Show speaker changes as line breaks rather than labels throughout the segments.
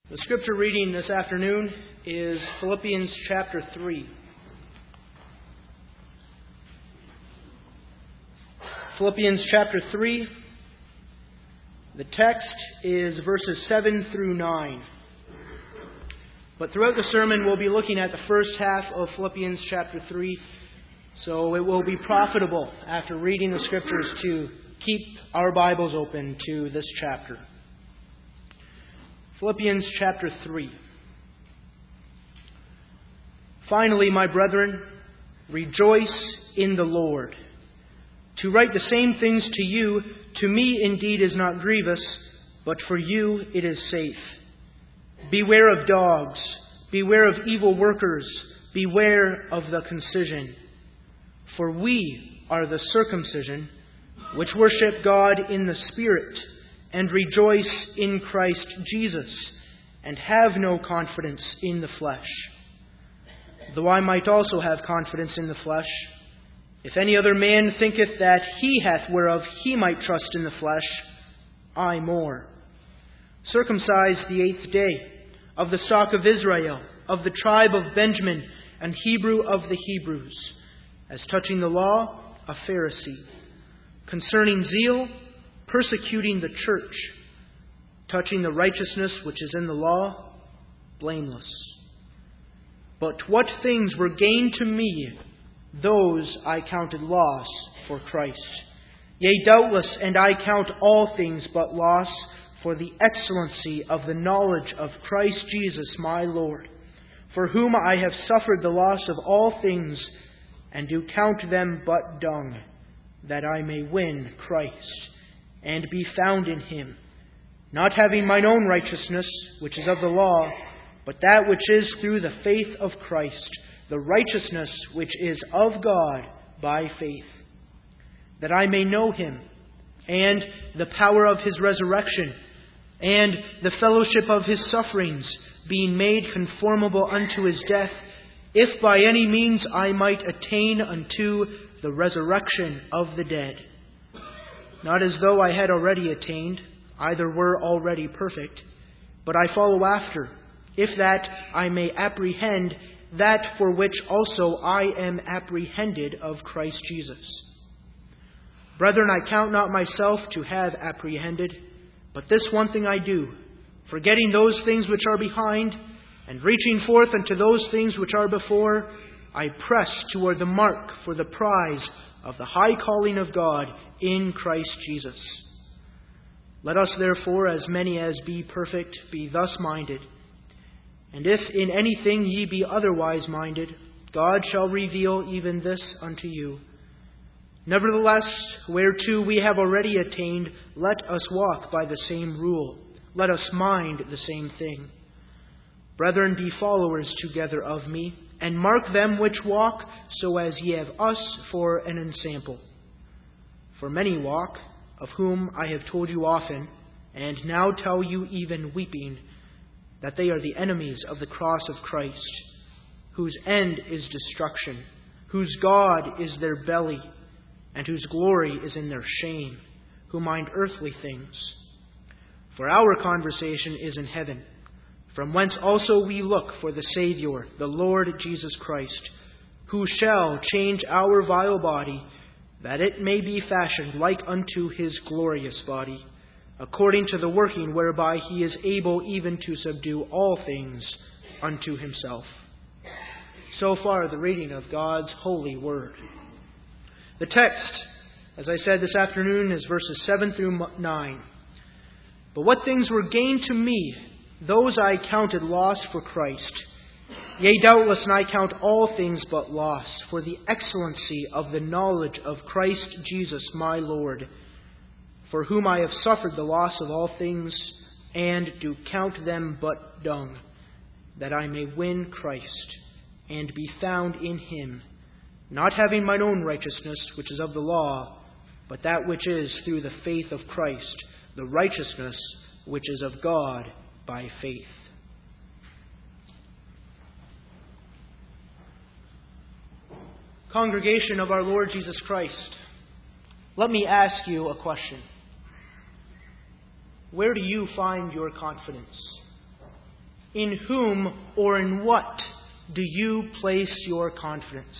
The scripture reading this afternoon is Philippians chapter 3. Philippians chapter 3. The text is verses 7 through 9. But throughout the sermon we'll be looking at the first half of Philippians chapter 3. So it will be profitable after reading the scriptures to keep our Bibles open to this chapter. Philippians chapter 3. Finally, my brethren, rejoice in the Lord. To write the same things to you, to me indeed is not grievous, but for you it is safe. Beware of dogs, beware of evil workers, beware of the concision. For we are the circumcision, which worship God in the Spirit, and rejoice in Christ Jesus, and have no confidence in the flesh. Though I might also have confidence in the flesh, if any other man thinketh that he hath whereof he might trust in the flesh, I more. Circumcised the 8th day, of the stock of Israel, of the tribe of Benjamin, and Hebrew of the Hebrews, as touching the law, a Pharisee, concerning zeal, persecuting the church, touching the righteousness which is in the law, blameless. But what things were gain to me, those I counted loss for Christ. Yea, doubtless, and I count all things but loss for the excellency of the knowledge of Christ Jesus my Lord, for whom I have suffered the loss of all things, and do count them but dung, that I may win Christ, and be found in him, not having mine own righteousness, which is of the law, but that which is through the faith of Christ, the righteousness which is of God by faith, that I may know him, and the power of his resurrection, and the fellowship of his sufferings, being made conformable unto his death, if by any means I might attain unto the resurrection of the dead. Not as though I had already attained, either were already perfect, but I follow after, if that I may apprehend that for which also I am apprehended of Christ Jesus. Brethren, I count not myself to have apprehended, but this one thing I do, forgetting those things which are behind, and reaching forth unto those things which are before, I press toward the mark for the prize of the high calling of God in Christ Jesus. Let us therefore, as many as be perfect, be thus minded. And if in anything ye be otherwise minded, God shall reveal even this unto you. Nevertheless, whereto we have already attained, let us walk by the same rule. Let us mind the same thing. Brethren, be followers together of me, and mark them which walk, so as ye have us for an ensample. For many walk, of whom I have told you often, and now tell you even weeping, that they are the enemies of the cross of Christ, whose end is destruction, whose God is their belly, and whose glory is in their shame, who mind earthly things. For our conversation is in heaven, from whence also we look for the Saviour, the Lord Jesus Christ, who shall change our vile body, that it may be fashioned like unto his glorious body, according to the working whereby he is able even to subdue all things unto himself. So far, the reading of God's holy word. The text, as I said this afternoon, is verses 7 through 9. But what things were gain to me, those I counted loss for Christ. Yea, doubtless, and I count all things but loss, for the excellency of the knowledge of Christ Jesus my Lord, for whom I have suffered the loss of all things, and do count them but dung, that I may win Christ, and be found in him, not having mine own righteousness, which is of the law, but that which is through the faith of Christ, the righteousness which is of God by faith. Congregation of our Lord Jesus Christ, let me ask you a question. Where do you find your confidence? In whom or in what do you place your confidence?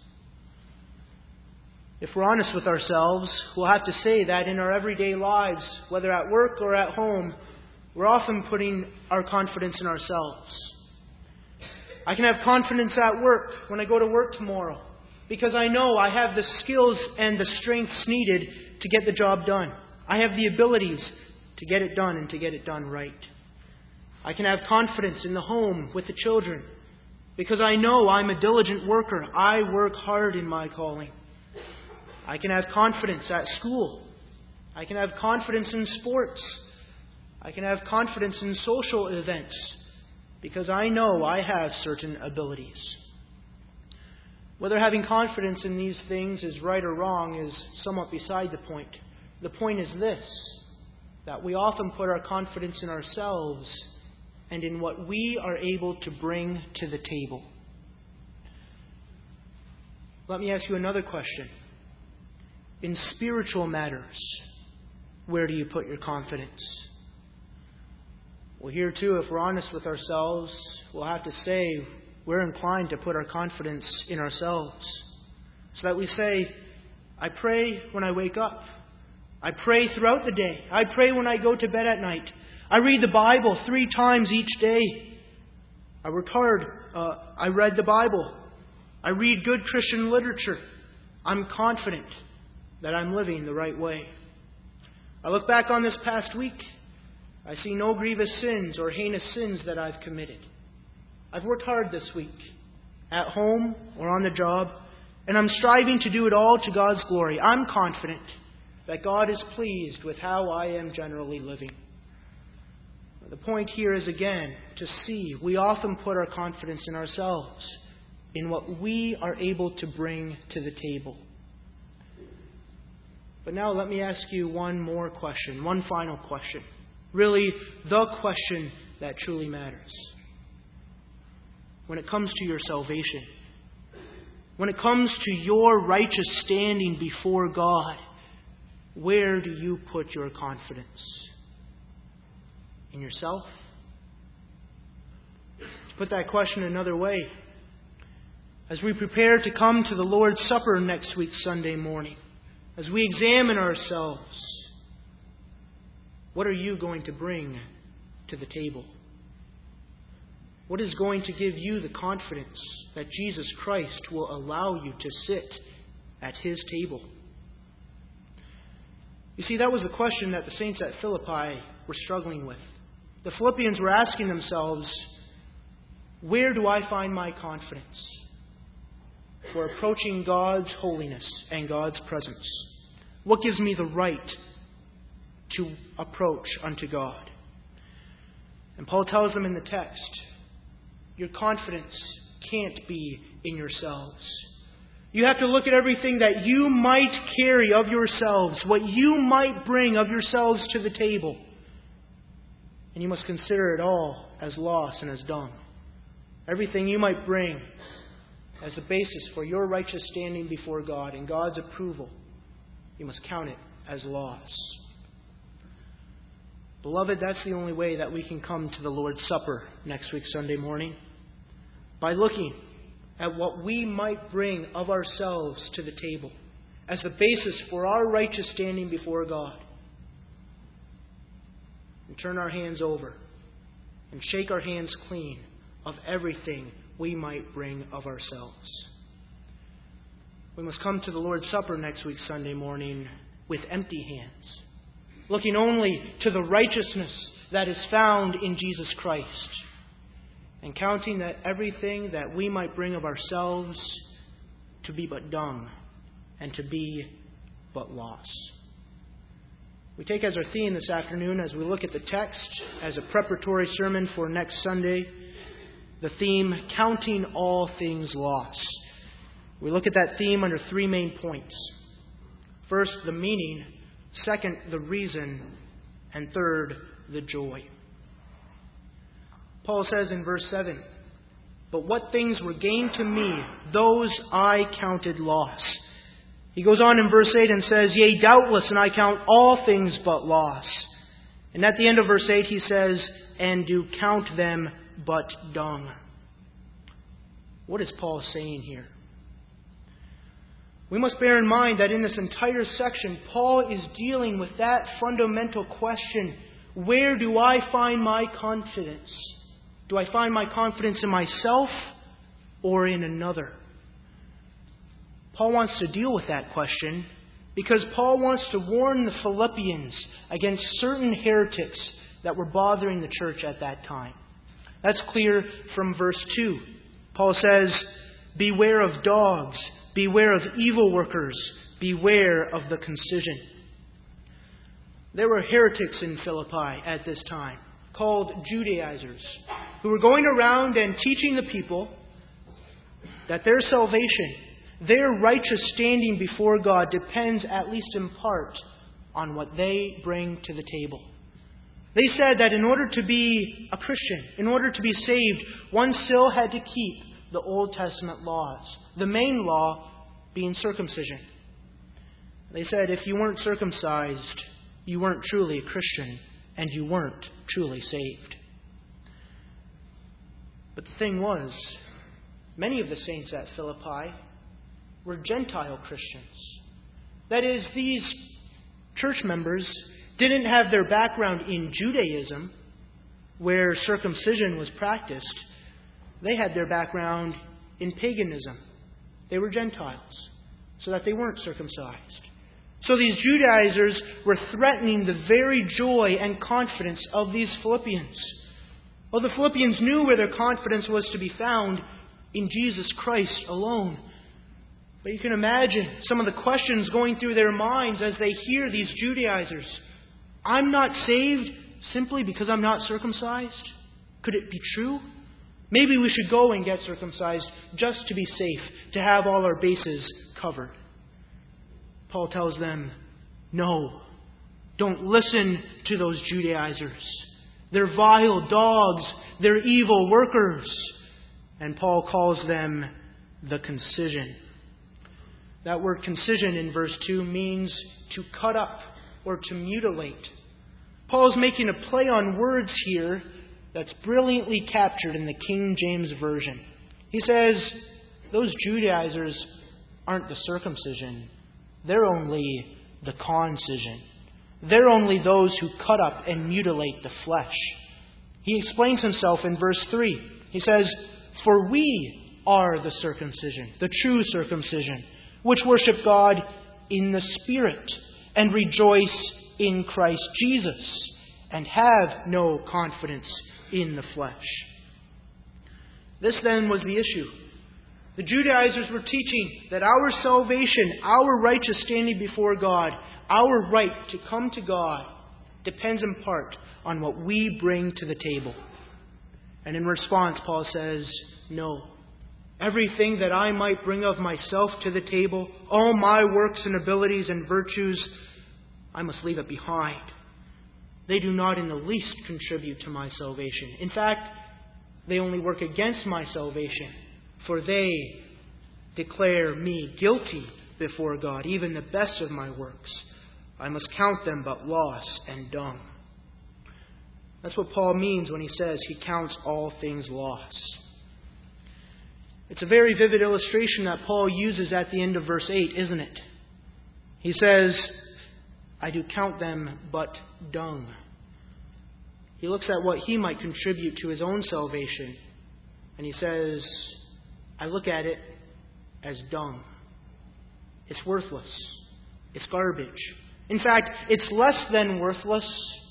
If we're honest with ourselves, we'll have to say that in our everyday lives, whether at work or at home, we're often putting our confidence in ourselves. I can have confidence at work when I go to work tomorrow because I know I have the skills and the strengths needed to get the job done. I have the abilities to get it done and to get it done right. I can have confidence in the home with the children because I know I'm a diligent worker. I work hard in my calling. I can have confidence at school. I can have confidence in sports. I can have confidence in social events because I know I have certain abilities. Whether having confidence in these things is right or wrong is somewhat beside the point. The point is this, that we often put our confidence in ourselves and in what we are able to bring to the table. Let me ask you another question. In spiritual matters, where do you put your confidence? Well, here too, if we're honest with ourselves, we'll have to say we're inclined to put our confidence in ourselves. So that we say, I pray when I wake up. I pray throughout the day. I pray when I go to bed at night. I read the Bible 3 times each day. I work hard. I read the Bible. I read good Christian literature. I'm confident that I'm living the right way. I look back on this past week. I see no grievous sins or heinous sins that I've committed. I've worked hard this week, at home or on the job, and I'm striving to do it all to God's glory. I'm confident that God is pleased with how I am generally living. The point here is, again, to see we often put our confidence in ourselves, in what we are able to bring to the table. But now let me ask you one more question, one final question. Really, the question that truly matters. When it comes to your salvation, when it comes to your righteous standing before God, where do you put your confidence? In yourself? To put that question another way, as we prepare to come to the Lord's Supper next week, Sunday morning, as we examine ourselves, what are you going to bring to the table? What is going to give you the confidence that Jesus Christ will allow you to sit at His table? You see, that was the question that the saints at Philippi were struggling with. The Philippians were asking themselves, where do I find my confidence for approaching God's holiness and God's presence? What gives me the right to approach unto God? And Paul tells them in the text, your confidence can't be in yourselves. You have to look at everything that you might carry of yourselves, what you might bring of yourselves to the table. And you must consider it all as loss and as dung. Everything you might bring as the basis for your righteous standing before God and God's approval, you must count it as loss. Beloved, that's the only way that we can come to the Lord's Supper next week, Sunday morning. By looking at what we might bring of ourselves to the table as the basis for our righteous standing before God. And turn our hands over and shake our hands clean of everything we might bring of ourselves. We must come to the Lord's Supper next week, Sunday morning, with empty hands, looking only to the righteousness that is found in Jesus Christ, and counting that everything that we might bring of ourselves to be but dung and to be but loss. We take as our theme this afternoon, as we look at the text as a preparatory sermon for next Sunday, the theme, Counting All Things Lost. We look at that theme under 3 main points. First, the meaning. Second, the reason. And third, the joy. Paul says in verse 7, but what things were gained to me, those I counted loss. He goes on in verse 8 and says, yea, doubtless, and I count all things but loss. And at the end of verse 8 he says, and do count them but dung. What is Paul saying here? We must bear in mind that in this entire section, Paul is dealing with that fundamental question: where do I find my confidence? Do I find my confidence in myself or in another? Paul wants to deal with that question because Paul wants to warn the Philippians against certain heretics that were bothering the church at that time. That's clear from verse 2. Paul says, "Beware of dogs, beware of evil workers, beware of the concision." There were heretics in Philippi at this time, called Judaizers, who were going around and teaching the people that their salvation, their righteous standing before God, depends, at least in part, on what they bring to the table. They said that in order to be a Christian, in order to be saved, one still had to keep the Old Testament laws, the main law being circumcision. They said if you weren't circumcised, you weren't truly a Christian, and you weren't truly saved. But the thing was, many of the saints at Philippi were Gentile Christians. That is, these church members didn't have their background in Judaism, where circumcision was practiced. They had their background in paganism. They were Gentiles, so that they weren't circumcised. So these Judaizers were threatening the very joy and confidence of these Philippians. Well, the Philippians knew where their confidence was to be found in Jesus Christ alone. But you can imagine some of the questions going through their minds as they hear these Judaizers. I'm not saved simply because I'm not circumcised? Could it be true? Maybe we should go and get circumcised just to be safe, to have all our bases covered. Paul tells them, no, don't listen to those Judaizers. They're vile dogs. They're evil workers. And Paul calls them the concision. That word concision in verse 2 means to cut up or to mutilate. Paul's making a play on words here that's brilliantly captured in the King James Version. He says, those Judaizers aren't the circumcision. They're only the concision. They're only those who cut up and mutilate the flesh. He explains himself in verse 3. He says, for we are the circumcision, the true circumcision, which worship God in the Spirit and rejoice in Christ Jesus and have no confidence in the flesh. This then was the issue. The Judaizers were teaching that our salvation, our righteous standing before God, our right to come to God depends in part on what we bring to the table. And in response, Paul says, no. Everything that I might bring of myself to the table, all my works and abilities and virtues, I must leave it behind. They do not in the least contribute to my salvation. In fact, they only work against my salvation, for they declare me guilty before God, even the best of my works. I must count them but loss and dung. That's what Paul means when he says he counts all things loss. It's a very vivid illustration that Paul uses at the end of verse 8, isn't it? He says, I do count them but dung. He looks at what he might contribute to his own salvation, and he says, I look at it as dung. It's worthless. It's garbage. In fact, it's less than worthless.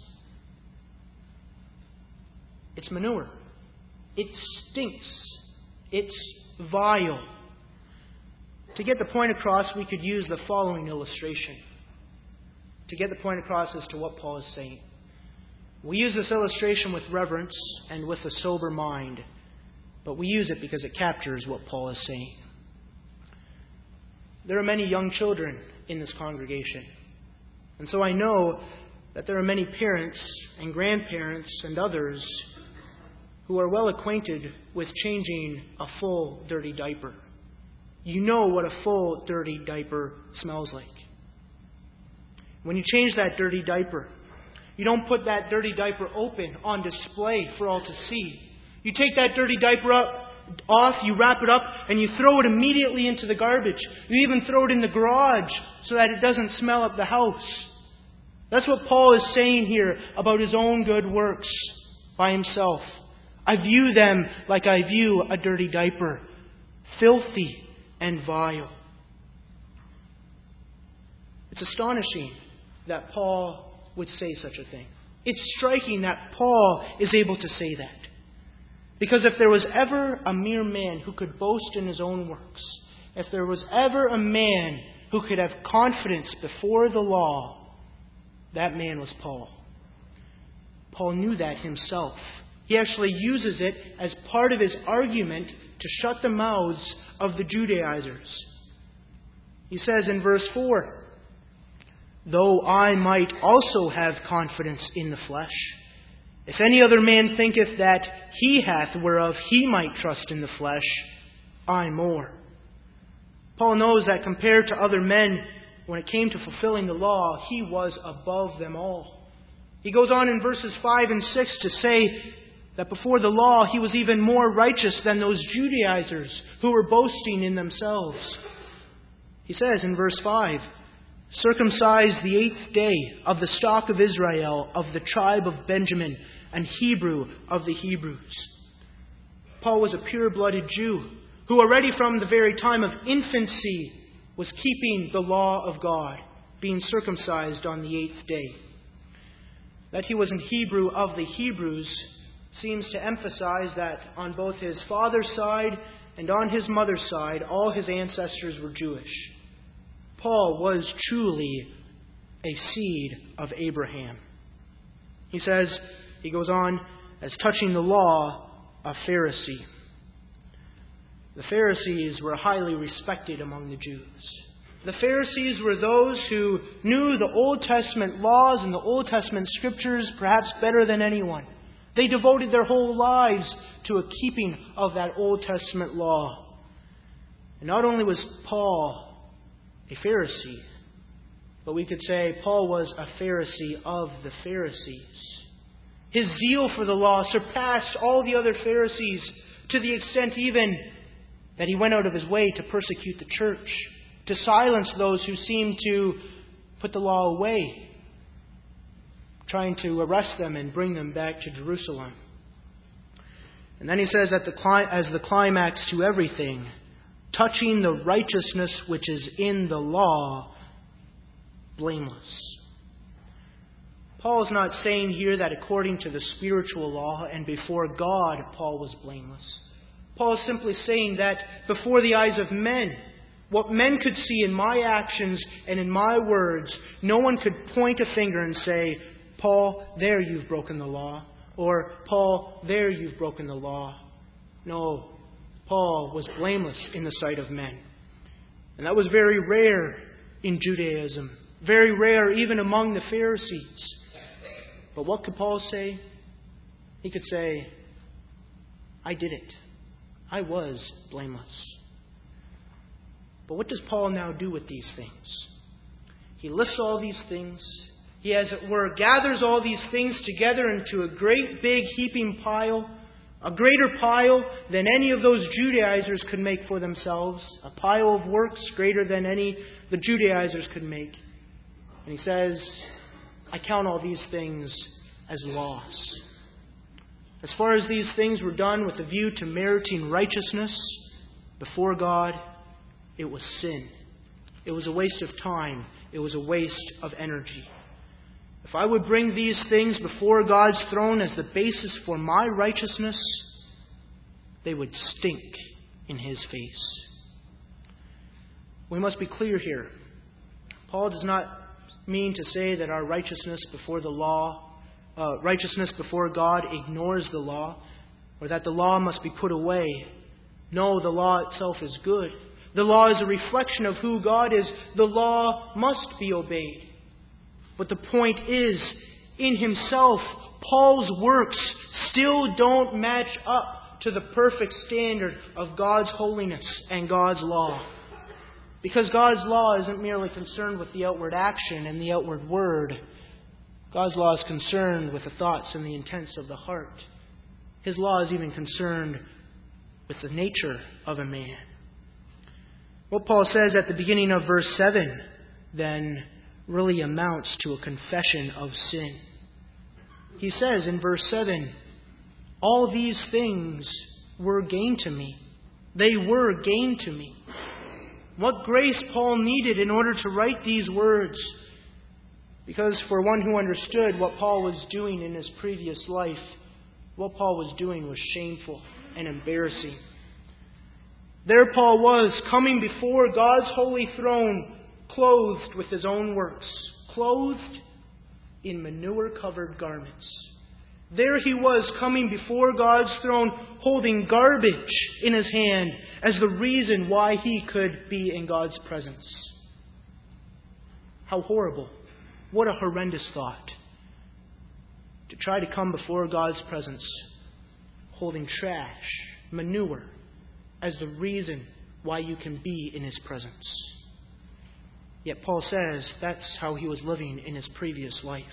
It's manure. It stinks. It's vile. To get the point across, we could use the following illustration. To get the point across as to what Paul is saying. We use this illustration with reverence and with a sober mind, but we use it because it captures what Paul is saying. There are many young children in this congregation, and so I know that there are many parents and grandparents and others who are well acquainted with changing a full dirty diaper. You know what a full dirty diaper smells like. When you change that dirty diaper, you don't put that dirty diaper open on display for all to see. You take that dirty diaper off, you wrap it up, and you throw it immediately into the garbage. You even throw it in the garage so that it doesn't smell up the house. That's what Paul is saying here about his own good works by himself. I view them like I view a dirty diaper, filthy and vile. It's astonishing that Paul would say such a thing. It's striking that Paul is able to say that. Because if there was ever a mere man who could boast in his own works, if there was ever a man who could have confidence before the law, that man was Paul. Paul knew that himself. He actually uses it as part of his argument to shut the mouths of the Judaizers. He says in verse 4, "Though I might also have confidence in the flesh, if any other man thinketh that he hath whereof he might trust in the flesh, I more." Paul knows that compared to other men, when it came to fulfilling the law, he was above them all. He goes on in verses 5 and 6 to say that before the law, he was even more righteous than those Judaizers who were boasting in themselves. He says in verse 5, "Circumcised the 8th day, of the stock of Israel, of the tribe of Benjamin, and Hebrew of the Hebrews." Paul was a pure-blooded Jew who already from the very time of infancy was keeping the law of God, being circumcised on the 8th day. That he was an Hebrew of the Hebrews seems to emphasize that on both his father's side and on his mother's side, all his ancestors were Jewish. Paul was truly a seed of Abraham. He goes on, as touching the law, a Pharisee. The Pharisees were highly respected among the Jews. The Pharisees were those who knew the Old Testament laws and the Old Testament scriptures perhaps better than anyone. They devoted their whole lives to a keeping of that Old Testament law. And not only was Paul a Pharisee, but we could say Paul was a Pharisee of the Pharisees. His zeal for the law surpassed all the other Pharisees to the extent even that he went out of his way to persecute the church, to silence those who seemed to put the law away, trying to arrest them and bring them back to Jerusalem. And then he says that as the climax to everything, touching the righteousness which is in the law, blameless. Paul is not saying here that according to the spiritual law and before God, Paul was blameless. Paul is simply saying that before the eyes of men, what men could see in my actions and in my words, no one could point a finger and say, "Paul, there you've broken the law," or "Paul, there you've broken the law." No, Paul was blameless in the sight of men. And that was very rare in Judaism, very rare even among the Pharisees. But what could Paul say? He could say, "I did it. I was blameless." But what does Paul now do with these things? He lists all these things. He, as it were, gathers all these things together into a great big heaping pile, a greater pile than any of those Judaizers could make for themselves, a pile of works greater than any the Judaizers could make. And he says, "I count all these things as loss. As far as these things were done with a view to meriting righteousness before God, it was sin. It was a waste of time. It was a waste of energy. If I would bring these things before God's throne as the basis for my righteousness, they would stink in His face." We must be clear here. Paul does not mean to say that our righteousness before God ignores the law, or that the law must be put away. No, the law itself is good. The law is a reflection of who God is. The law must be obeyed. But the point is, in himself, Paul's works still don't match up to the perfect standard of God's holiness and God's law. Because God's law isn't merely concerned with the outward action and the outward word. God's law is concerned with the thoughts and the intents of the heart. His law is even concerned with the nature of a man. What Paul says at the beginning of verse 7 then really amounts to a confession of sin. He says in verse 7, all these things were gain to me. They were gain to me. What grace Paul needed in order to write these words. Because for one who understood what Paul was doing in his previous life, what Paul was doing was shameful and embarrassing. There Paul was, coming before God's holy throne, clothed with his own works, clothed in manure-covered garments. There he was, coming before God's throne, holding garbage in his hand as the reason why he could be in God's presence. How horrible. What a horrendous thought. To try to come before God's presence, holding trash, manure, as the reason why you can be in His presence. Yet Paul says that's how he was living in his previous life.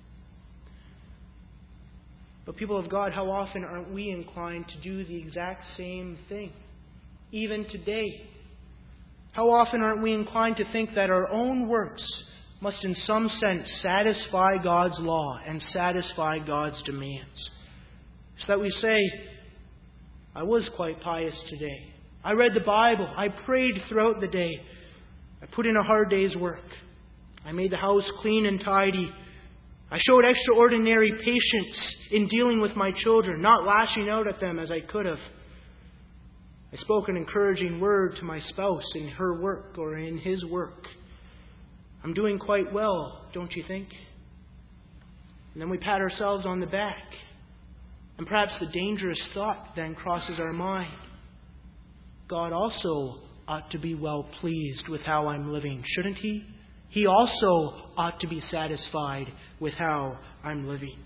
But people of God, how often aren't we inclined to do the exact same thing? Even today. How often aren't we inclined to think that our own works must in some sense satisfy God's law and satisfy God's demands? So that we say, I was quite pious today. I read the Bible. I prayed throughout the day. I put in a hard day's work. I made the house clean and tidy. I showed extraordinary patience in dealing with my children, not lashing out at them as I could have. I spoke an encouraging word to my spouse in her work or in his work. I'm doing quite well, don't you think? And then we pat ourselves on the back. And perhaps the dangerous thought then crosses our mind. God also ought to be well pleased with how I'm living, shouldn't He? He also ought to be satisfied with how I'm living.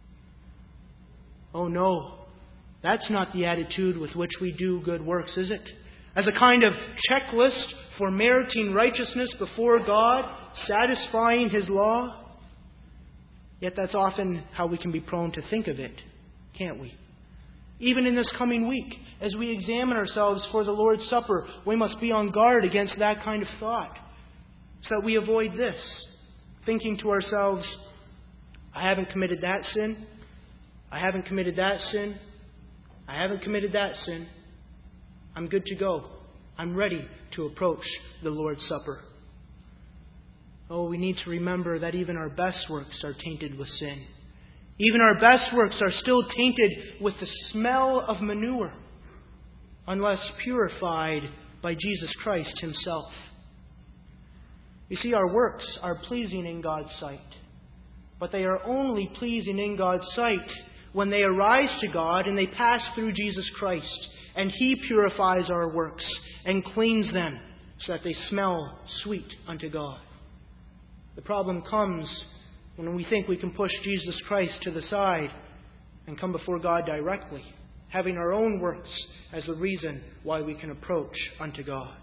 Oh no, that's not the attitude with which we do good works, is it? As a kind of checklist for meriting righteousness before God, satisfying His law. Yet that's often how we can be prone to think of it, can't we? Even in this coming week, as we examine ourselves for the Lord's Supper, we must be on guard against that kind of thought, so that we avoid this, thinking to ourselves, I haven't committed that sin, I haven't committed that sin, I haven't committed that sin. I'm good to go. I'm ready to approach the Lord's Supper. Oh, we need to remember that even our best works are tainted with sin. Even our best works are still tainted with the smell of manure, unless purified by Jesus Christ Himself. You see, our works are pleasing in God's sight, but they are only pleasing in God's sight when they arise to God and they pass through Jesus Christ, and He purifies our works and cleans them so that they smell sweet unto God. The problem comes when we think we can push Jesus Christ to the side and come before God directly, having our own works as the reason why we can approach unto God.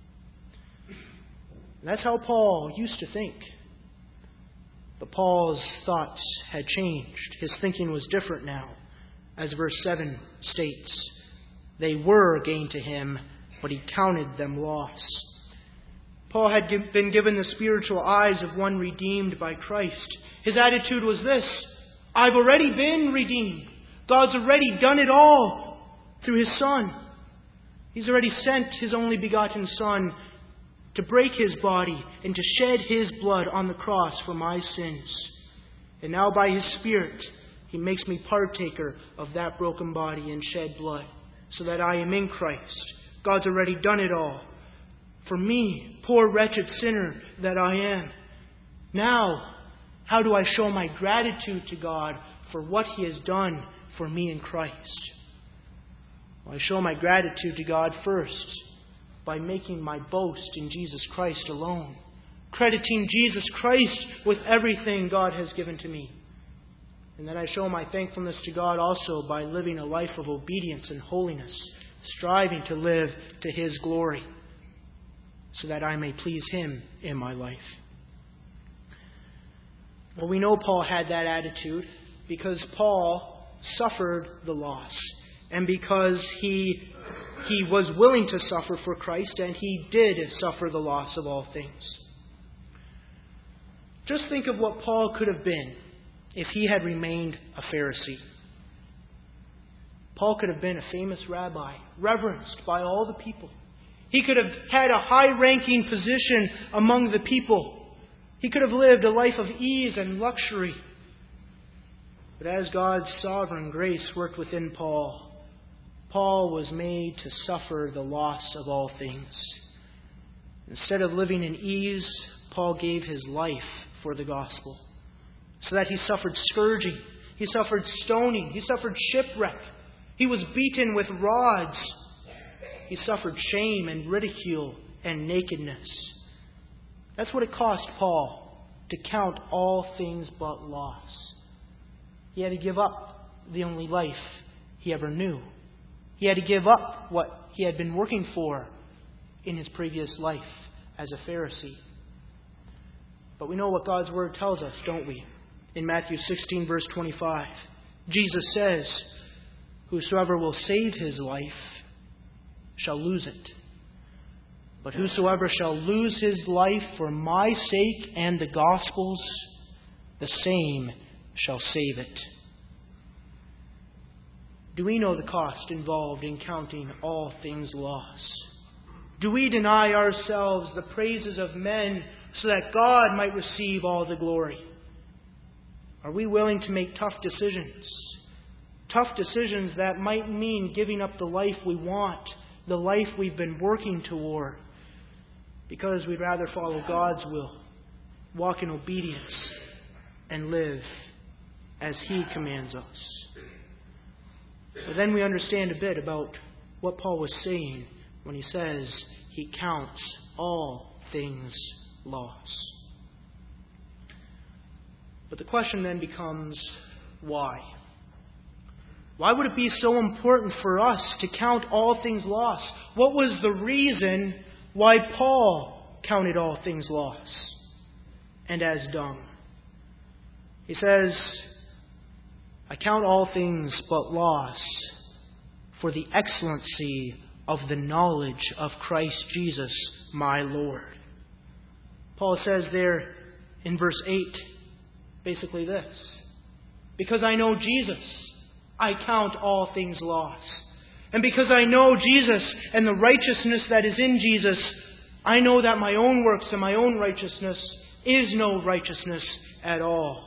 And that's how Paul used to think. But Paul's thoughts had changed. His thinking was different now. As verse 7 states, they were gain to him, but he counted them loss. Paul had been given the spiritual eyes of one redeemed by Christ. His attitude was this: I've already been redeemed. God's already done it all through His Son. He's already sent His only begotten Son to break His body and to shed His blood on the cross for my sins. And now by His Spirit, He makes me partaker of that broken body and shed blood, so that I am in Christ. God's already done it all. For me, poor wretched sinner that I am. Now, how do I show my gratitude to God for what He has done for me in Christ? Well, I show my gratitude to God first by making my boast in Jesus Christ alone, crediting Jesus Christ with everything God has given to me. And then I show my thankfulness to God also by living a life of obedience and holiness, striving to live to His glory, so that I may please Him in my life. Well, we know Paul had that attitude because Paul suffered the loss, and because he was willing to suffer for Christ, and he did suffer the loss of all things. Just think of what Paul could have been if he had remained a Pharisee. Paul could have been a famous rabbi, reverenced by all the people. He could have had a high-ranking position among the people. He could have lived a life of ease and luxury. But as God's sovereign grace worked within Paul, Paul was made to suffer the loss of all things. Instead of living in ease, Paul gave his life for the gospel, so that he suffered scourging, he suffered stoning, he suffered shipwreck, he was beaten with rods, he suffered shame and ridicule and nakedness. That's what it cost Paul to count all things but loss. He had to give up the only life he ever knew. He had to give up what he had been working for in his previous life as a Pharisee. But we know what God's Word tells us, don't we? In Matthew 16, verse 25, Jesus says, "Whosoever will save his life shall lose it. But whosoever shall lose his life for my sake and the gospel's, the same shall save it." Do we know the cost involved in counting all things loss? Do we deny ourselves the praises of men so that God might receive all the glory? Are we willing to make tough decisions? Tough decisions that might mean giving up the life we want, the life we've been working toward, because we'd rather follow God's will, walk in obedience, and live as He commands us. But then we understand a bit about what Paul was saying when he says he counts all things loss. But the question then becomes, why? Why would it be so important for us to count all things loss? What was the reason why Paul counted all things loss and as dung? He says, "I count all things but loss for the excellency of the knowledge of Christ Jesus, my Lord." Paul says there in verse 8, basically this: because I know Jesus, I count all things loss. And because I know Jesus and the righteousness that is in Jesus, I know that my own works and my own righteousness is no righteousness at all.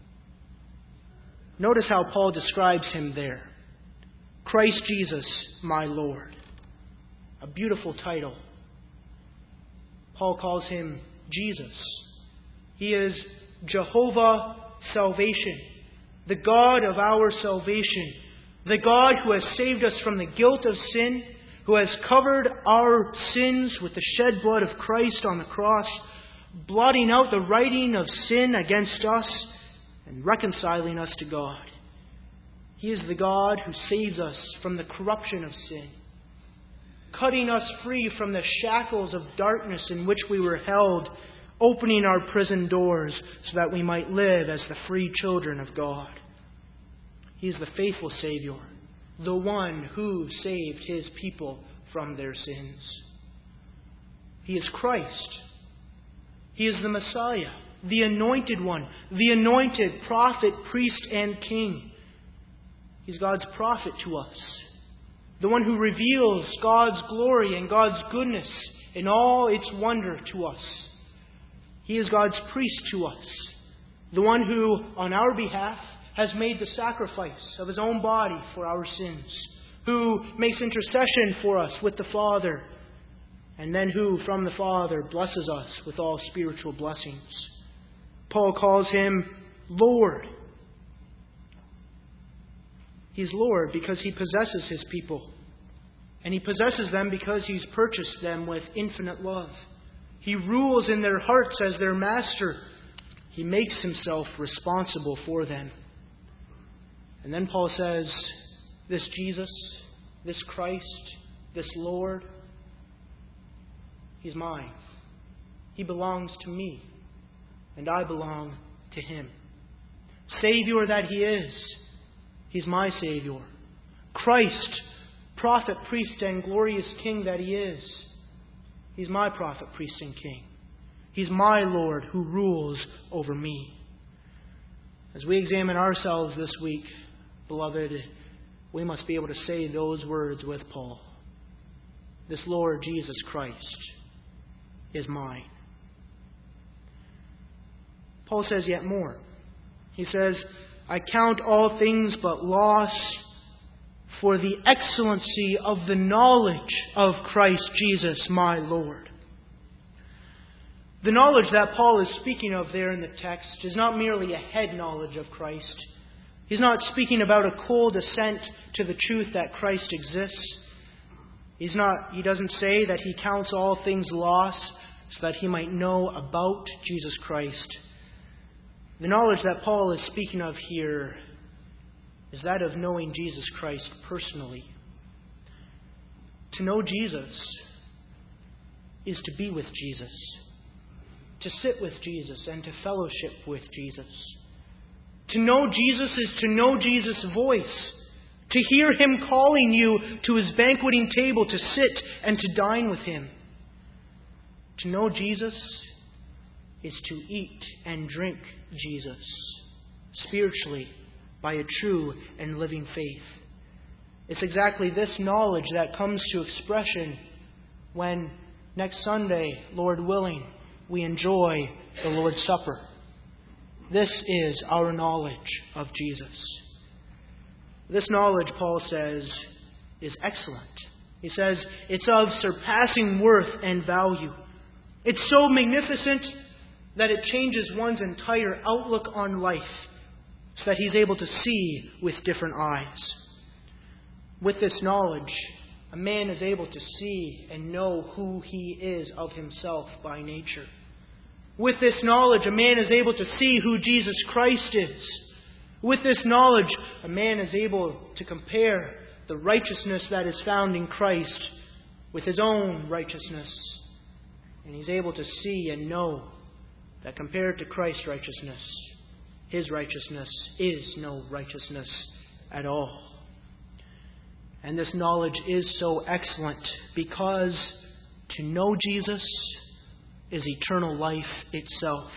Notice how Paul describes Him there. Christ Jesus, my Lord. A beautiful title. Paul calls Him Jesus. He is Jehovah Salvation, the God of our salvation, the God who has saved us from the guilt of sin, who has covered our sins with the shed blood of Christ on the cross, blotting out the writing of sin against us and reconciling us to God. He is the God who saves us from the corruption of sin, cutting us free from the shackles of darkness in which we were held, opening our prison doors so that we might live as the free children of God. He is the faithful Savior, the one who saved His people from their sins. He is Christ. He is the Messiah, the Anointed One, the anointed prophet, priest, and king. He's God's prophet to us, the one who reveals God's glory and God's goodness in all its wonder to us. He is God's priest to us, the one who, on our behalf, has made the sacrifice of His own body for our sins, who makes intercession for us with the Father, and then who, from the Father, blesses us with all spiritual blessings. Paul calls Him Lord. He's Lord because He possesses His people, and He possesses them because He's purchased them with infinite love. He rules in their hearts as their master. He makes Himself responsible for them. And then Paul says, this Jesus, this Christ, this Lord, He's mine. He belongs to me, and I belong to Him. Savior that He is, He's my Savior. Christ, prophet, priest, and glorious King that He is. He's my prophet, priest, and King. He's my Lord who rules over me. As we examine ourselves this week, beloved, we must be able to say those words with Paul. This Lord Jesus Christ is mine. Paul says yet more. He says, I count all things but loss for the excellency of the knowledge of Christ Jesus my Lord. The knowledge that Paul is speaking of there in the text is not merely a head knowledge of Christ. He's not speaking about a cold assent to the truth that Christ exists. He doesn't say that he counts all things loss so that he might know about Jesus Christ. The knowledge that Paul is speaking of here is that of knowing Jesus Christ personally. To know Jesus is to be with Jesus, to sit with Jesus and to fellowship with Jesus. To know Jesus is to know Jesus' voice, to hear Him calling you to His banqueting table to sit and to dine with Him. To know Jesus is to eat and drink Jesus spiritually by a true and living faith. It's exactly this knowledge that comes to expression when next Sunday, Lord willing, we enjoy the Lord's Supper. This is our knowledge of Jesus. This knowledge, Paul says, is excellent. He says it's of surpassing worth and value. It's so magnificent that it changes one's entire outlook on life so that he's able to see with different eyes. With this knowledge, a man is able to see and know who he is of himself by nature. With this knowledge, a man is able to see who Jesus Christ is. With this knowledge, a man is able to compare the righteousness that is found in Christ with his own righteousness. And he's able to see and know that compared to Christ's righteousness, his righteousness is no righteousness at all. And this knowledge is so excellent because to know Jesus is eternal life itself.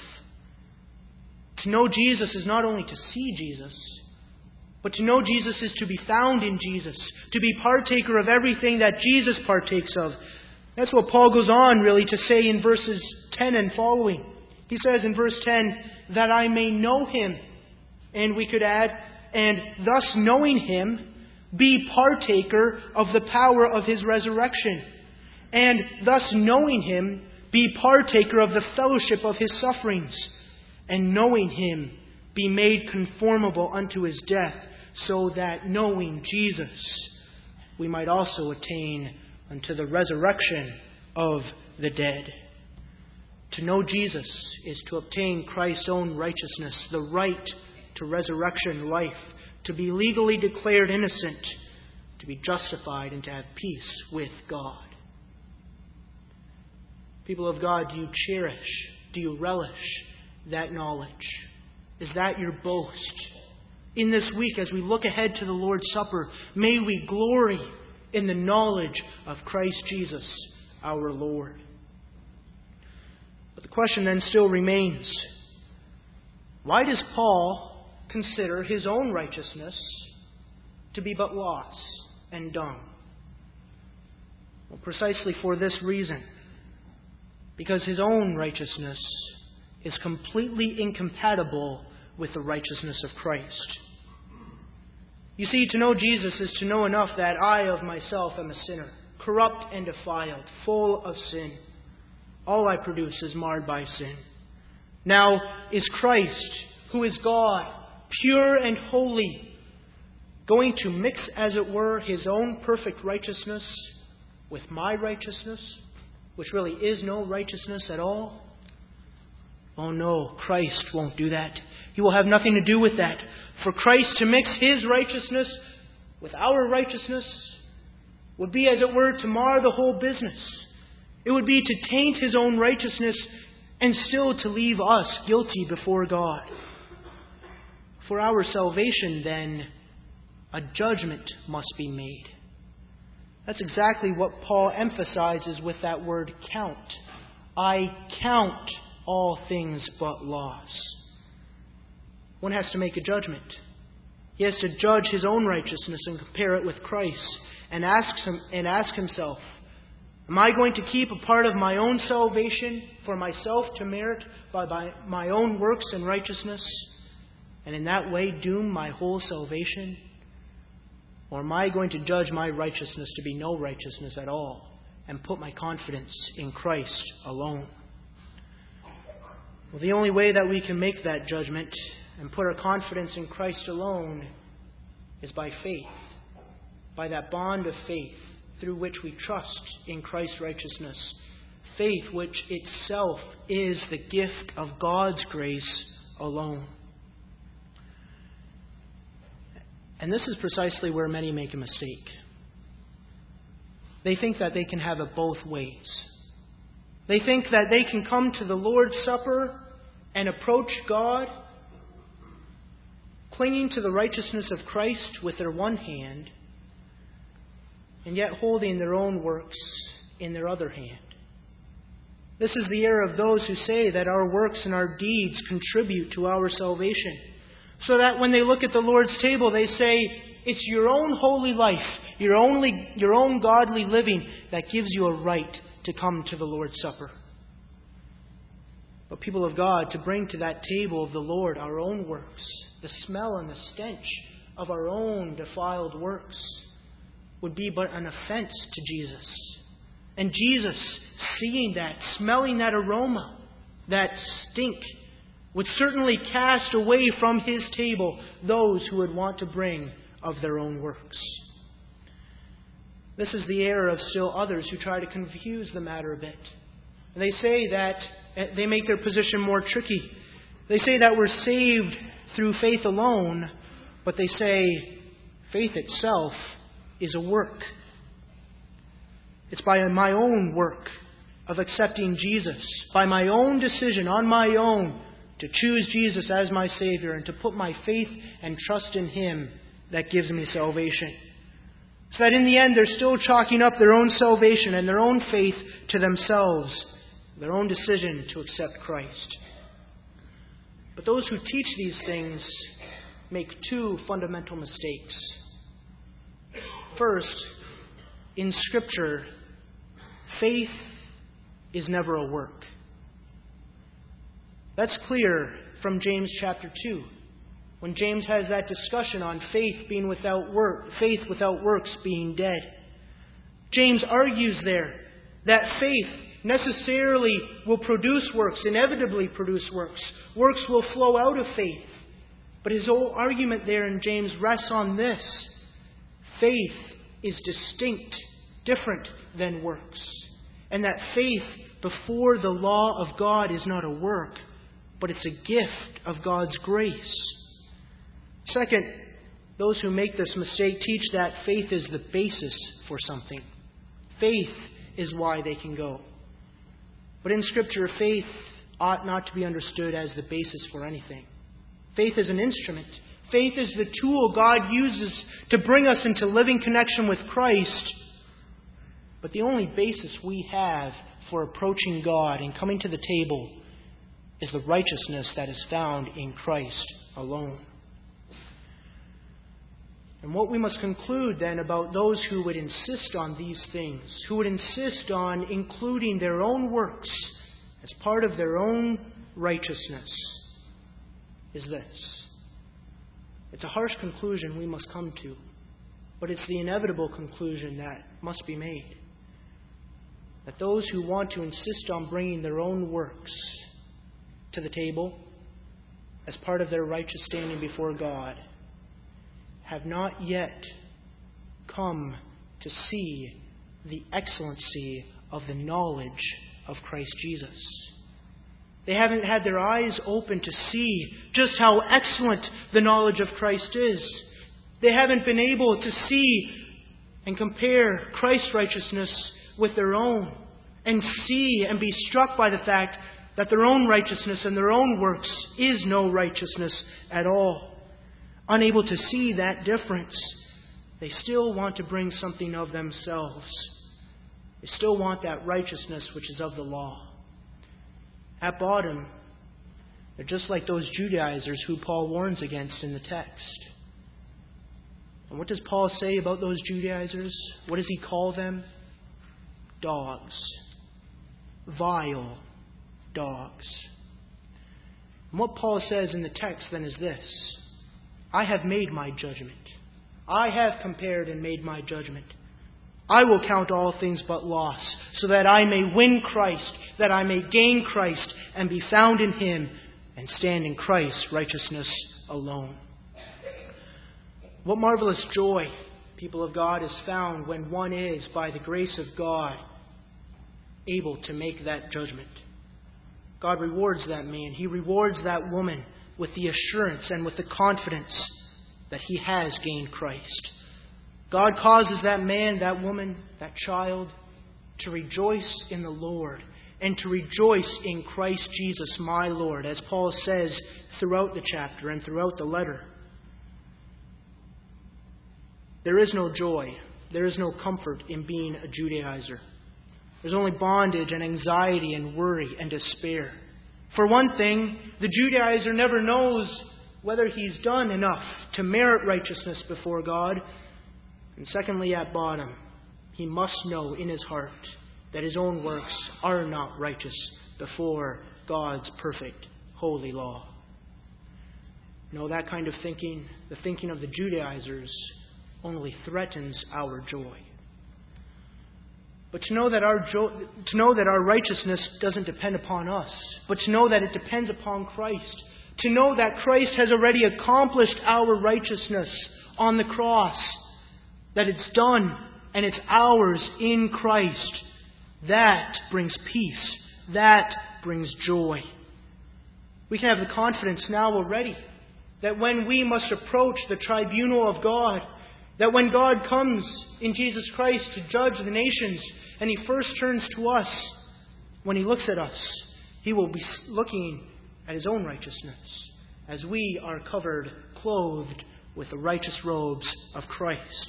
To know Jesus is not only to see Jesus, but to know Jesus is to be found in Jesus, to be partaker of everything that Jesus partakes of. That's what Paul goes on really to say in verses 10 and following. He says in verse 10, that I may know Him. And we could add, and thus knowing Him, be partaker of the power of His resurrection. And thus knowing Him, be partaker of the fellowship of His sufferings. And knowing Him, be made conformable unto His death, so that knowing Jesus, we might also attain unto the resurrection of the dead. To know Jesus is to obtain Christ's own righteousness, the right to resurrection life, to be legally declared innocent, to be justified, and to have peace with God. People of God, do you cherish, do you relish that knowledge? Is that your boast? In this week, as we look ahead to the Lord's Supper, may we glory in the knowledge of Christ Jesus, our Lord. But the question then still remains, why does Paul consider his own righteousness to be but loss and dung? Well, precisely for this reason. Because his own righteousness is completely incompatible with the righteousness of Christ. You see, to know Jesus is to know enough that I of myself am a sinner, corrupt and defiled, full of sin. All I produce is marred by sin. Now is Christ, who is God, pure and holy, going to mix, as it were, His own perfect righteousness with my righteousness, which really is no righteousness at all? Oh no, Christ won't do that. He will have nothing to do with that. For Christ to mix His righteousness with our righteousness would be, as it were, to mar the whole business. It would be to taint His own righteousness and still to leave us guilty before God. For our salvation, then, a judgment must be made. That's exactly what Paul emphasizes with that word count. I count all things but loss. One has to make a judgment. He has to judge his own righteousness and compare it with Christ and ask himself, am I going to keep a part of my own salvation for myself to merit by my own works and righteousness, and in that way doom my whole salvation? Or am I going to judge my righteousness to be no righteousness at all and put my confidence in Christ alone? Well, the only way that we can make that judgment and put our confidence in Christ alone is by faith, by that bond of faith through which we trust in Christ's righteousness, faith which itself is the gift of God's grace alone. And this is precisely where many make a mistake. They think that they can have it both ways. They think that they can come to the Lord's Supper and approach God, clinging to the righteousness of Christ with their one hand, and yet holding their own works in their other hand. This is the error of those who say that our works and our deeds contribute to our salvation, so that when they look at the Lord's table, they say, it's your own holy life, your own godly living that gives you a right to come to the Lord's Supper. But people of God, to bring to that table of the Lord our own works, the smell and the stench of our own defiled works, would be but an offense to Jesus. And Jesus, seeing that, smelling that aroma, that stink, would certainly cast away from his table those who would want to bring of their own works. This is the error of still others who try to confuse the matter a bit. They say that, they make their position more tricky. They say that we're saved through faith alone, but they say faith itself is a work. It's by my own work of accepting Jesus, by my own decision on my own to choose Jesus as my Savior and to put my faith and trust in Him that gives me salvation. So that in the end they're still chalking up their own salvation and their own faith to themselves, their own decision to accept Christ. But those who teach these things make two fundamental mistakes. First, in Scripture, faith is never a work. That's clear from James chapter 2, when James has that discussion on faith without works being dead. James argues there that faith necessarily will produce works, inevitably produce works. Works will flow out of faith. But his whole argument there in James rests on this. Faith is distinct, different than works. And that faith before the law of God is not a work, but it's a gift of God's grace. Second, those who make this mistake teach that faith is the basis for something. Faith is why they can go. But in Scripture, faith ought not to be understood as the basis for anything. Faith is an instrument. Faith is the tool God uses to bring us into living connection with Christ. But the only basis we have for approaching God and coming to the table is the righteousness that is found in Christ alone. And what we must conclude then about those who would insist on these things, who would insist on including their own works as part of their own righteousness, is this. It's a harsh conclusion we must come to, but it's the inevitable conclusion that must be made. That those who want to insist on bringing their own works to the table as part of their righteous standing before God have not yet come to see the excellency of the knowledge of Christ Jesus. They haven't had their eyes open to see just how excellent the knowledge of Christ is. They haven't been able to see and compare Christ's righteousness with their own and see and be struck by the fact that their own righteousness and their own works is no righteousness at all. Unable to see that difference. They still want to bring something of themselves. They still want that righteousness which is of the law. At bottom, they're just like those Judaizers who Paul warns against in the text. And what does Paul say about those Judaizers? What does he call them? Dogs. Vile dogs. And what Paul says in the text then is this: I have made my judgment. I have compared and made my judgment. I will count all things but loss, so that I may win Christ, that I may gain Christ, and be found in Him, and stand in Christ's righteousness alone. What marvelous joy, people of God, is found when one is, by the grace of God, able to make that judgment. God rewards that man. He rewards that woman with the assurance and with the confidence that he has gained Christ. God causes that man, that woman, that child to rejoice in the Lord and to rejoice in Christ Jesus, my Lord, as Paul says throughout the chapter and throughout the letter. There is no joy, there is no comfort in being a Judaizer. There's only bondage and anxiety and worry and despair. For one thing, the Judaizer never knows whether he's done enough to merit righteousness before God. And secondly, at bottom, he must know in his heart that his own works are not righteous before God's perfect, holy law. No, that kind of thinking, the thinking of the Judaizers, only threatens our joy. But to know that our righteousness doesn't depend upon us, but to know that it depends upon Christ, to know that Christ has already accomplished our righteousness on the cross, that it's done and it's ours in Christ, that brings peace, that brings joy. We can have the confidence now already that when we must approach the tribunal of God, that when God comes in Jesus Christ to judge the nations, and He first turns to us, when He looks at us, He will be looking at His own righteousness, as we are covered, clothed with the righteous robes of Christ.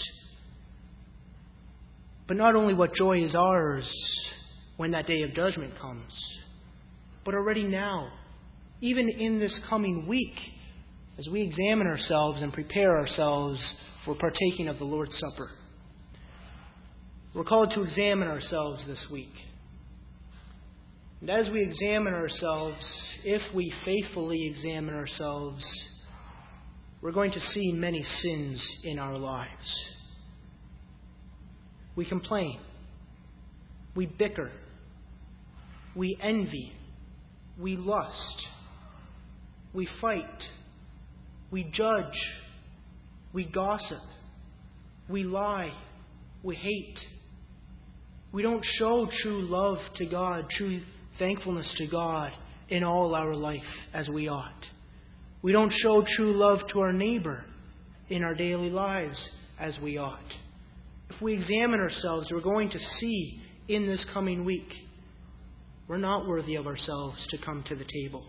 But not only what joy is ours when that day of judgment comes, but already now, even in this coming week, as we examine ourselves and prepare ourselves for partaking of the Lord's Supper. We're called to examine ourselves this week. And as we examine ourselves, if we faithfully examine ourselves, we're going to see many sins in our lives. We complain. We bicker. We envy. We lust. We fight. We judge. We gossip. We lie. We hate. We don't show true love to God, true thankfulness to God in all our life as we ought. We don't show true love to our neighbor in our daily lives as we ought. If we examine ourselves, we're going to see in this coming week we're not worthy of ourselves to come to the table.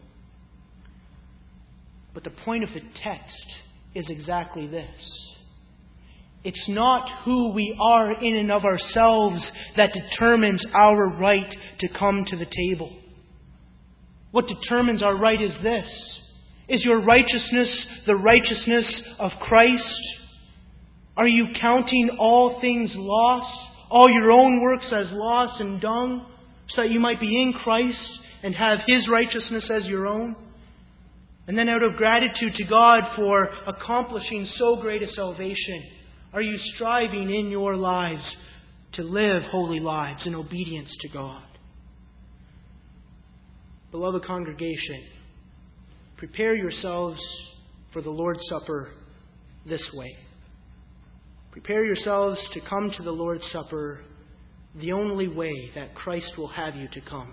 But the point of the text is exactly this. It's not who we are in and of ourselves that determines our right to come to the table. What determines our right is this. Is your righteousness the righteousness of Christ? Are you counting all things loss, all your own works as loss and dung, so that you might be in Christ and have His righteousness as your own? And then out of gratitude to God for accomplishing so great a salvation, are you striving in your lives to live holy lives in obedience to God? Beloved congregation, prepare yourselves for the Lord's Supper this way. Prepare yourselves to come to the Lord's Supper the only way that Christ will have you to come.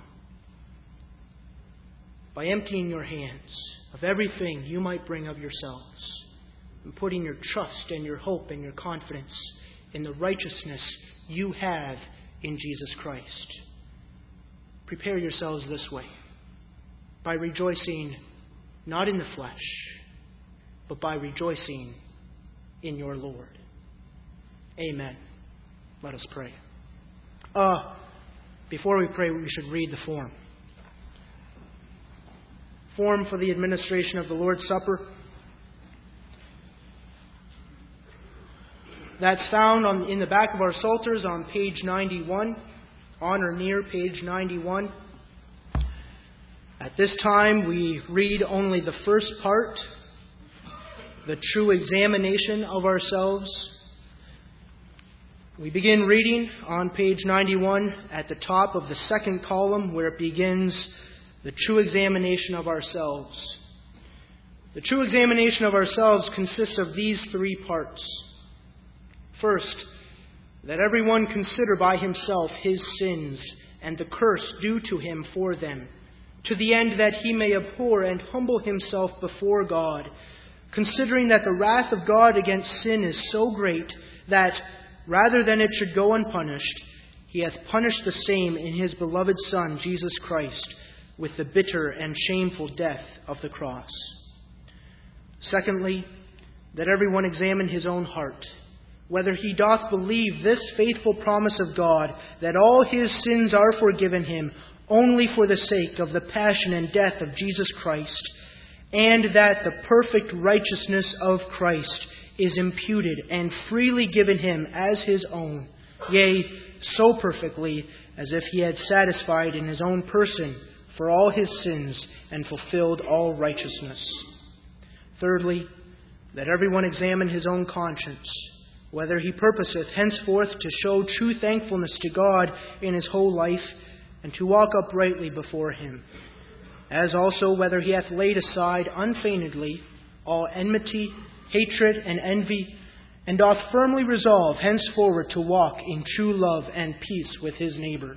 By emptying your hands of everything you might bring of yourselves, and putting your trust and your hope and your confidence in the righteousness you have in Jesus Christ. Prepare yourselves this way, by rejoicing not in the flesh, but by rejoicing in your Lord. Amen. Let us pray. Before we pray, we should read the form. Form for the administration of the Lord's Supper. That's found in the back of our Psalters on page 91, on or near page 91. At this time, we read only the first part, the true examination of ourselves. We begin reading on page 91 at the top of the second column where it begins, the true examination of ourselves. The true examination of ourselves consists of these three parts. First, that everyone consider by himself his sins and the curse due to him for them, to the end that he may abhor and humble himself before God, considering that the wrath of God against sin is so great that, rather than it should go unpunished, he hath punished the same in his beloved Son, Jesus Christ, with the bitter and shameful death of the cross. Secondly, that everyone examine his own heart, whether he doth believe this faithful promise of God, that all his sins are forgiven him, only for the sake of the passion and death of Jesus Christ, and that the perfect righteousness of Christ is imputed and freely given him as his own, yea, so perfectly as if he had satisfied in his own person for all his sins and fulfilled all righteousness. Thirdly, that everyone examine his own conscience, whether he purposeth henceforth to show true thankfulness to God in his whole life, and to walk uprightly before him, as also whether he hath laid aside unfeignedly all enmity, hatred, and envy, and doth firmly resolve henceforward to walk in true love and peace with his neighbour.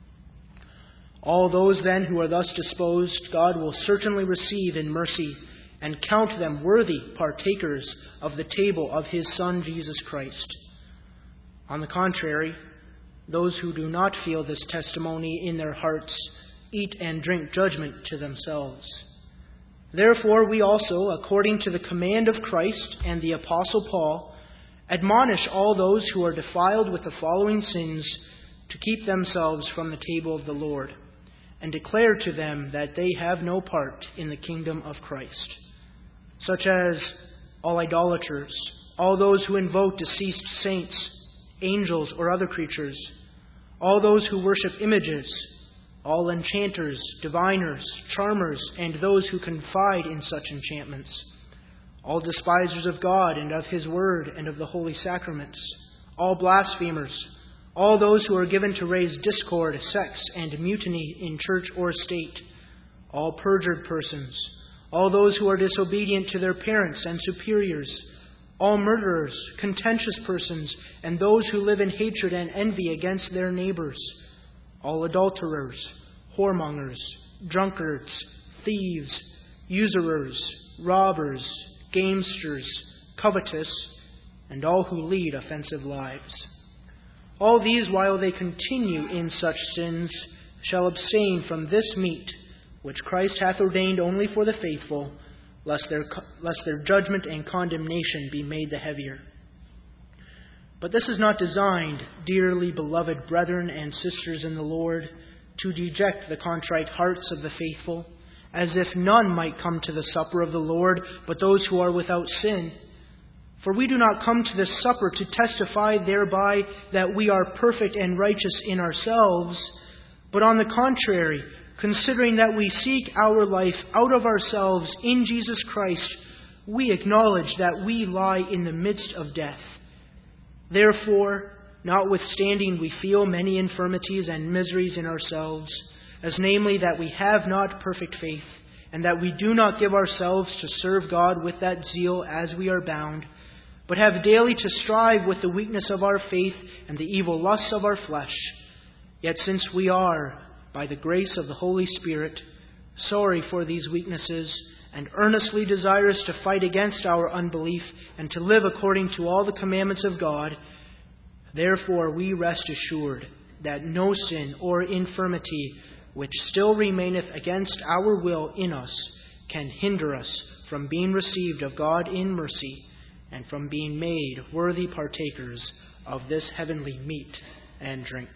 All those then who are thus disposed, God will certainly receive in mercy, and count them worthy partakers of the table of his Son Jesus Christ. On the contrary, those who do not feel this testimony in their hearts eat and drink judgment to themselves. Therefore we also, according to the command of Christ and the Apostle Paul, admonish all those who are defiled with the following sins to keep themselves from the table of the Lord, and declare to them that they have no part in the kingdom of Christ, such as all idolaters, all those who invoke deceased saints, angels, or other creatures, all those who worship images, all enchanters, diviners, charmers, and those who confide in such enchantments, all despisers of God and of his word and of the holy sacraments, all blasphemers, all those who are given to raise discord, sects, and mutiny in church or state, all perjured persons, all those who are disobedient to their parents and superiors, all murderers, contentious persons, and those who live in hatred and envy against their neighbors, all adulterers, whoremongers, drunkards, thieves, usurers, robbers, gamesters, covetous, and all who lead offensive lives. All these, while they continue in such sins, shall abstain from this meat, which Christ hath ordained only for the faithful, lest their judgment and condemnation be made the heavier. But this is not designed, dearly beloved brethren and sisters in the Lord, to deject the contrite hearts of the faithful, as if none might come to the supper of the Lord, but those who are without sin. For we do not come to this supper to testify thereby that we are perfect and righteous in ourselves, but on the contrary, considering that we seek our life out of ourselves in Jesus Christ, we acknowledge that we lie in the midst of death. Therefore, notwithstanding we feel many infirmities and miseries in ourselves, as namely that we have not perfect faith, and that we do not give ourselves to serve God with that zeal as we are bound, but have daily to strive with the weakness of our faith and the evil lusts of our flesh. Yet since we are, by the grace of the Holy Spirit, sorry for these weaknesses, and earnestly desirous to fight against our unbelief, and to live according to all the commandments of God, therefore we rest assured that no sin or infirmity which still remaineth against our will in us can hinder us from being received of God in mercy, and from being made worthy partakers of this heavenly meat and drink.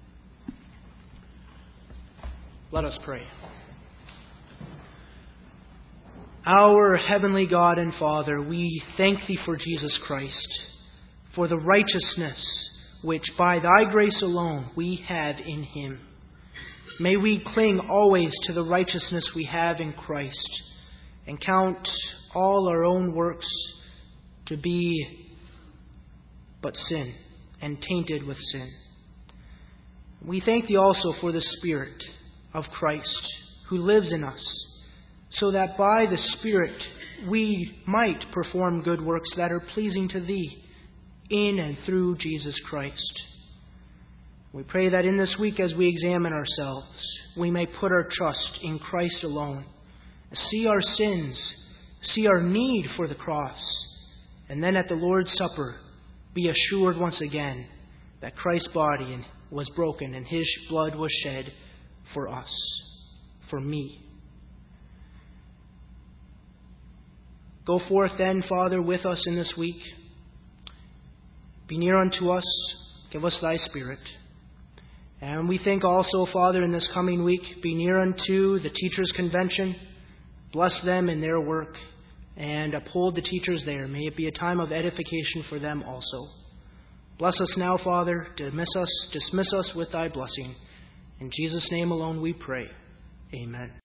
Let us pray. Our heavenly God and Father, we thank Thee for Jesus Christ, for the righteousness which by Thy grace alone we have in Him. May we cling always to the righteousness we have in Christ and count all our own works to be but sin and tainted with sin. We thank Thee also for the Spirit of Christ who lives in us, so that by the Spirit we might perform good works that are pleasing to Thee in and through Jesus Christ. We pray that in this week as we examine ourselves, we may put our trust in Christ alone, see our sins, see our need for the cross, and then at the Lord's Supper be assured once again that Christ's body was broken and His blood was shed for us, for me. Go forth then, Father, with us in this week. Be near unto us. Give us Thy Spirit. And we think also, Father, in this coming week, be near unto the Teachers' Convention. Bless them in their work and uphold the teachers there. May it be a time of edification for them also. Bless us now, Father. Dismiss us with Thy blessing. In Jesus' name alone we pray. Amen.